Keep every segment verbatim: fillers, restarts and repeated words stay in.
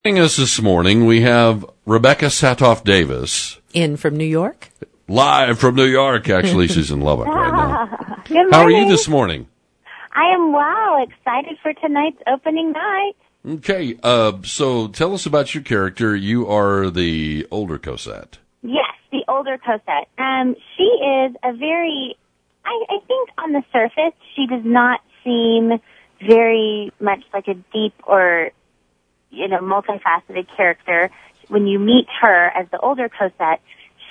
Joining us this morning, we have Rebecca Satoff-Davis. In from New York? Live from New York. Actually, she's in Lubbock right now. Good morning. How are you this morning? I am well. Excited for tonight's opening night. Okay, uh, so tell us about your character. You are the older Cosette. Yes, the older Cosette. Um, she is a very, I, I think on the surface, she does not seem very much like a deep or, you know, multifaceted character. When you meet her as the older Cosette,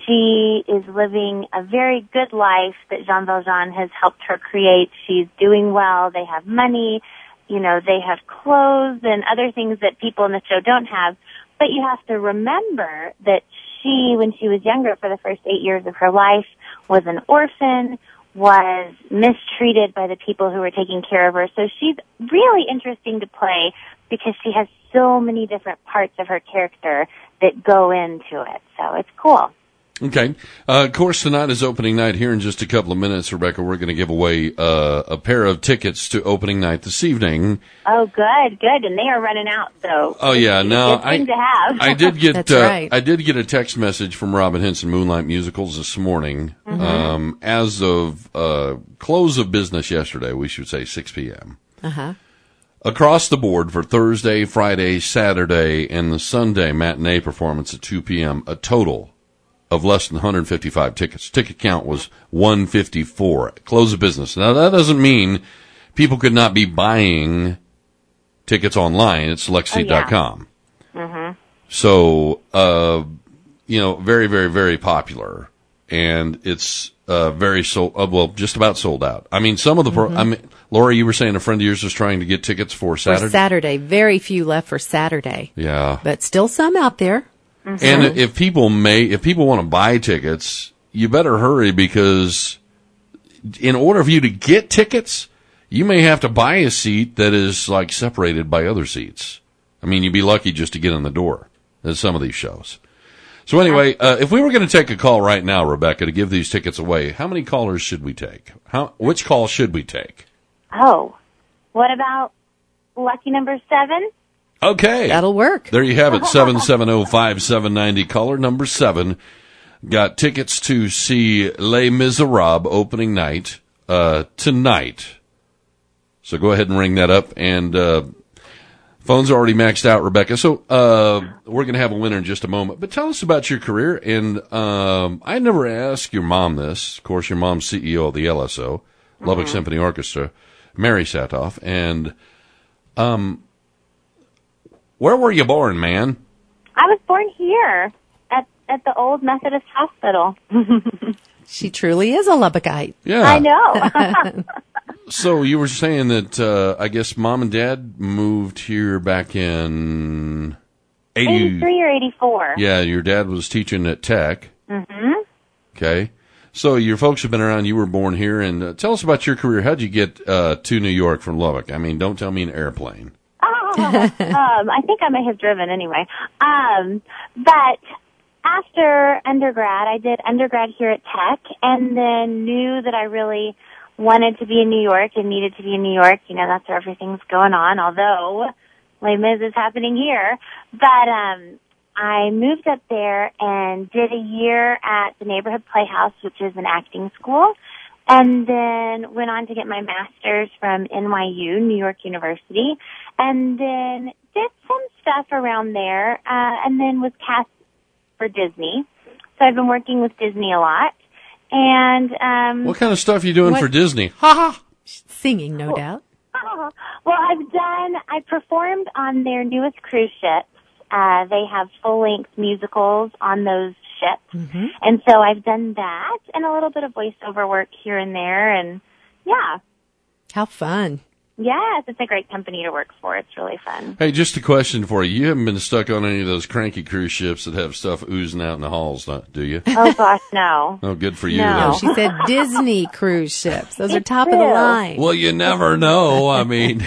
she is living a very good life that Jean Valjean has helped her create. She's doing well. They have money. You know, they have clothes and other things that people in the show don't have. But you have to remember that she, when she was younger, for the first eight years of her life, was an orphan, was mistreated by the people who were taking care of her. So she's really interesting to play because she has so many different parts of her character that go into it. So it's cool. Okay. Uh, of course, tonight is opening night. Here in just a couple of minutes, Rebecca, we're going to give away uh, a pair of tickets to opening night this evening. Oh, good, good. And they are running out, so. Oh, yeah. No, good thing I, to have. I did get, That's uh, right. I did get a text message from Robin Henson Moonlight Musicals this morning. Mm-hmm. Um, as of uh, close of business yesterday, we should say six p.m. Uh-huh. Across the board for Thursday, Friday, Saturday, and the Sunday matinee performance at two p.m., a total of less than one hundred fifty-five tickets. Ticket count was one hundred fifty-four. Close of business. Now, that doesn't mean people could not be buying tickets online at select seat dot com. Oh, yeah. Mm-hmm. So, uh, you know, very, very, very popular. And it's uh, very sold, uh, well, just about sold out. I mean, some of the, mm-hmm. pro- I mean, Laura, you were saying a friend of yours was trying to get tickets for Saturday? For Saturday. Very few left for Saturday. Yeah. But still some out there. Mm-hmm. And if people may, if people want to buy tickets, you better hurry because in order for you to get tickets, you may have to buy a seat that is like separated by other seats. I mean, you'd be lucky just to get in the door at some of these shows. So anyway, uh, if we were going to take a call right now, Rebecca, to give these tickets away, how many callers should we take? How, which call should we take? Oh, what about lucky number seven? Okay. That'll work. There you have it, seven seven zero, five seven nine zero, caller number seven. Got tickets to see Les Miserables opening night uh, tonight. So go ahead and ring that up. And uh, phones are already maxed out, Rebecca. So uh, we're going to have a winner in just a moment. But tell us about your career. And um, I never asked your mom this. Of course, your mom's C E O of the L S O, mm-hmm. Lubbock Symphony Orchestra, Mary Satoff. And um. Where were you born, man? I was born here at at the old Methodist Hospital. She truly is a Lubbockite. Yeah. I know. So you were saying that uh, I guess mom and dad moved here back in eighty eighty-three or eighty-four. Yeah, your dad was teaching at Tech. Mm-hmm. Okay. So your folks have been around. You were born here. And uh, tell us about your career. How'd you get uh, to New York from Lubbock? I mean, don't tell me an airplane. um, I think I may have driven anyway. Um, but after undergrad, I did undergrad here at Tech and then knew that I really wanted to be in New York and needed to be in New York. You know, that's where everything's going on, although Les Mis is happening here. But um, I moved up there and did a year at the Neighborhood Playhouse, which is an acting school, and then went on to get my master's from N Y U, New York University, and then did some stuff around there, uh, and then was cast for Disney. So I've been working with Disney a lot. And um, what kind of stuff are you doing what? for Disney? Ha ha! Singing, no doubt. Well, I've done, I performed on their newest cruise ships. Uh, they have full-length musicals on those ships. Mm-hmm. And so I've done that and a little bit of voiceover work here and there. And, yeah. How fun. Yes, it's a great company to work for. It's really fun. Hey, just a question for you. You haven't been stuck on any of those cranky cruise ships that have stuff oozing out in the halls, do you? Oh, gosh, no. Oh, good for you. No. Though. She said Disney cruise ships. Those are It's top of the true. line. Well, you never know. I mean,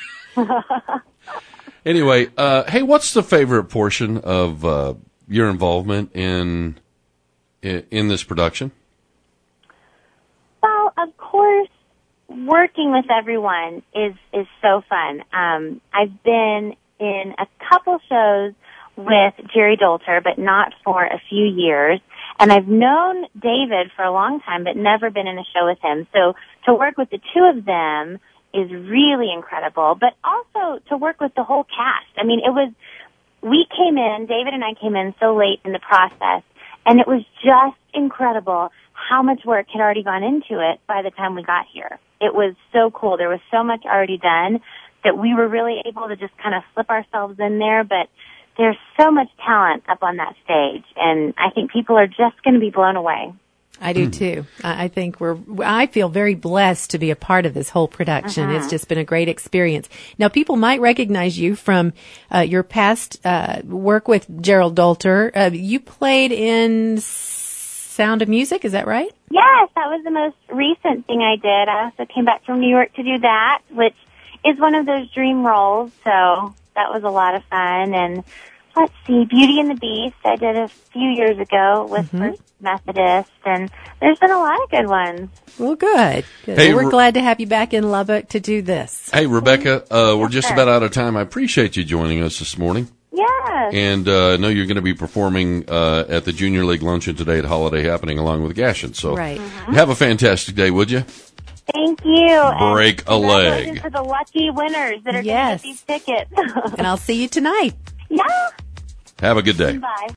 anyway, uh, hey, what's the favorite portion of uh, your involvement in, in in this production? Well, of course, working with everyone is is so fun. Um, I've been in a couple shows with Jerry Dolter, but not for a few years. And I've known David for a long time, but never been in a show with him. So to work with the two of them is really incredible, but also to work with the whole cast. I mean, it was, we came in, David and I came in so late in the process, and it was just incredible how much work had already gone into it by the time we got here. It was so cool. There was so much already done that we were really able to just kind of slip ourselves in there, but there's so much talent up on that stage, and I think people are just going to be blown away. I do too. I I think we're, I feel very blessed to be a part of this whole production. Uh-huh. It's just been a great experience. Now, people might recognize you from uh, your past uh, work with Gerald Dolter. Uh, you played in Sound of Music, is that right? Yes, that was the most recent thing I did. I also came back from New York to do that, which is one of those dream roles, so that was a lot of fun. And let's see, Beauty and the Beast I did a few years ago with Mm-hmm. First Methodist, and there's been a lot of good ones. Well, good. good. Hey, Well, we're Re- glad to have you back in Lubbock to do this. Hey, Rebecca, uh, we're just sir. about out of time. I appreciate you joining us this morning. Yes. And uh, I know you're going to be performing uh, at the Junior League Luncheon today at Holiday Happening along with Gashin. So Right. have a fantastic day, would you? Thank you. Break and a leg. congratulations for the lucky winners that are Yes. going to get these tickets. And I'll see you tonight. Yeah. Have a good day. Bye.